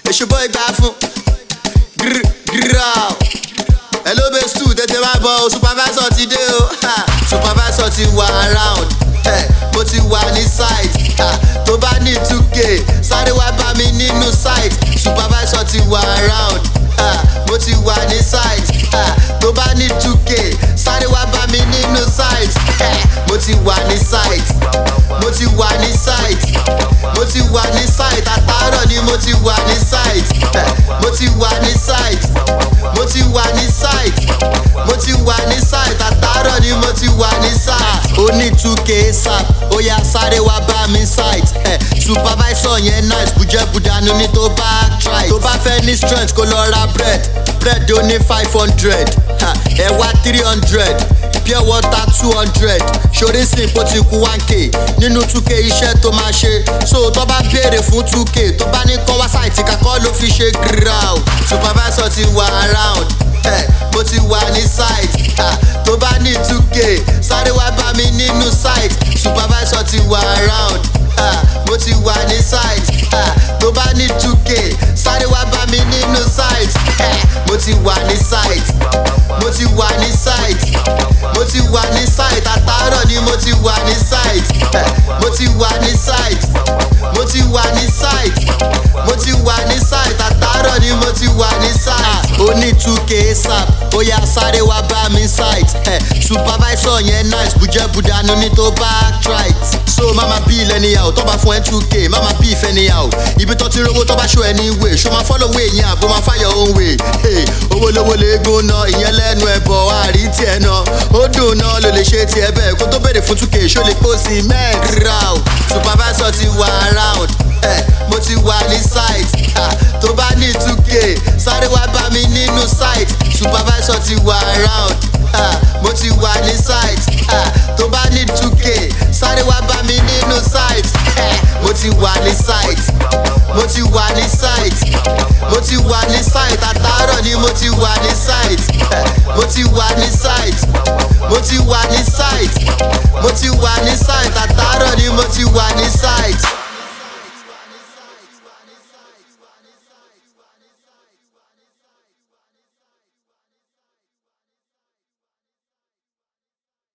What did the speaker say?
èṣù bọ́ ìgbà fún gírgírà. Hello base 2 tètè máa bọ̀ o, supervisor ti dé o. Supervisor ti wà around, mo ti wà ní site. Tó bá ní 2k sáré wá bá mi nínú site. Supervisor ti wà around, mo ti wà ní site. Tó bá ní 2k sáré wá bá mi nínú site. Mo ti wà ní site, mo ti wà ní site, mo ti wà ní site. Àtàárọ̀ ni mo ti wà ní site. Mo ti wà ní site, mo ti wà ní site, mo ti wà ní site. Àtàárọ̀ ni mo ti wà ní site. Ó ní 2k sap, ó yá sáré wá bá mi site. Supervisor yẹn nice, bùjẹ́bùdánù ní tó bá try. Tó bá fẹ́ ní strength kó lọ ra bread ó ní 500, ẹ̀wà 300, pure water 200. Ṣorí sìn kó ti kú 1k nínú 2k iṣẹ́ tó máa ṣe. So tó bá béèrè fún 2k, tó bá ní kọ́ wá site kakọ́ ló fi ṣe gírà o. Supervisor ti wà around, mo ti wà ní site. Tó bá ní 2k sáré wá bá mi nínú site. Supervisor ti wà around, mo ti wà ní site. Tó bá ní 2k sáré wá bá mi nínú site. Mo ti wà ní site, mo ti wà ní site, mo ti wà ní site. Àtàárọ̀ ni mo ti wà ní site. Mo ti wà ní site, mo ti wà ní site, mo ti wà ní site. Àtàárọ̀ ni mo ti wà ní site. Ó ní 2k sap, ó yá sáré wá bá mi site. Supervisor yẹn nice, bùjẹ́bùdánù ní tó bá try. So mama bí ilẹ̀ níyàwó tó bá fún ẹ 2k, mama bí ìfẹ́ níyàwó. Ibi tó ti rówó tó bá show any way, ṣó máa follow way yẹn àbó máa find your own way. Owó lówó lè gún ná, ìyẹn lẹ́nu ẹ̀bọ̀ àrí tiẹ̀ ná. Ó dùn náà ló lè ṣe tiẹ̀ bẹ́ẹ̀, kó tó béèrè fún 2k ṣó lè kó sí mẹ́ẹ̀gírà. Supervisor ti wà around, mo ti wà ní site. Tó bá ní 2k sáré wá bá mi nínú site. Supervisor ti wà around, mo ti wà ní site. Tó bá ní 2k sáré wá bá mi nínú site. Mo ti wà ní site, mo ti wà ní site, mo ti wà ní site. Àtàárọ̀ ni mo ti wà ní site. Mo ti wà ní site, mo ti wà ní site, mo ti wà ní site. Àtàárọ̀ ni mo ti wà ní site.